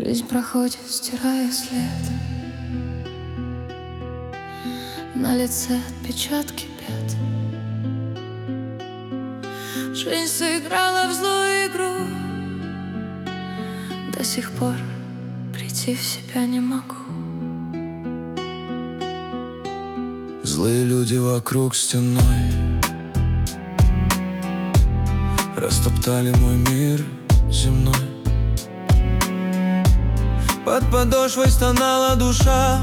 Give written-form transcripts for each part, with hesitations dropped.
Жизнь проходит, стирая след. На лице отпечатки пят. Жизнь сыграла в злую игру. До сих пор прийти в себя не могу. Злые люди вокруг стеной растоптали мой мир земной. Под подошвой стонала душа,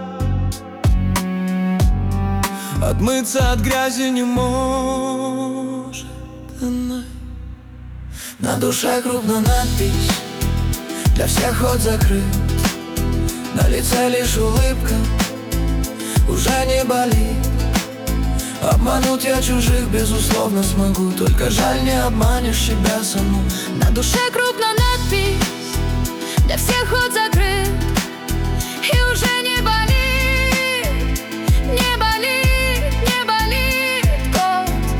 отмыться от грязи не может она. На душе крупно надпись: для всех ход закрыт. На лице лишь улыбка, уже не болит. Обмануть я чужих безусловно смогу, только жаль, не обманешь себя саму. На душе крупно надпись: для всех ход закрыт. И уже не болит, не болит, не болит год.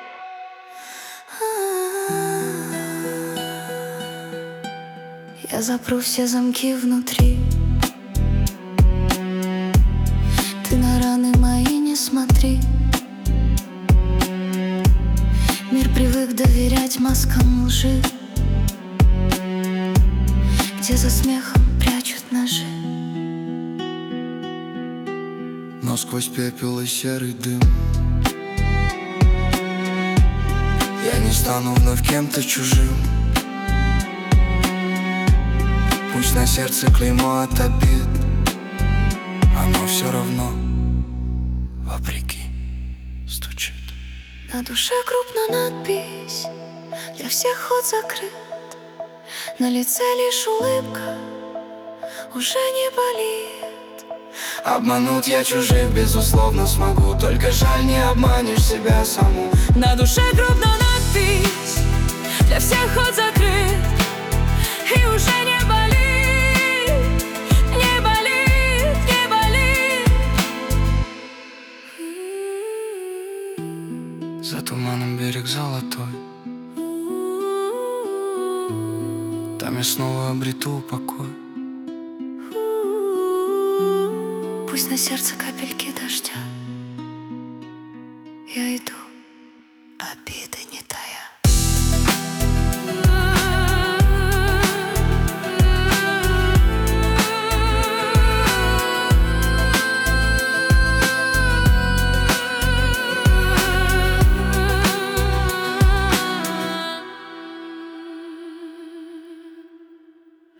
Я запру все замки внутри. Ты на раны мои не смотри. Мир привык доверять маскам лжи, где за смехом прячут ножи. Но сквозь пепел и серый дым я не стану вновь кем-то чужим. Пусть на сердце клеймо от обид, оно все равно вопреки стучит. На душе крупно надпись: для всех ход закрыт. На лице лишь улыбка, уже не болит. Обмануть я чужих безусловно смогу, только жаль, не обманешь себя саму. На душе крупно надпись: для всех ход закрыт. И уже не болит, не болит, не болит. За туманом берег золотой, там я снова обрету покой. Пусть на сердце капельки дождя.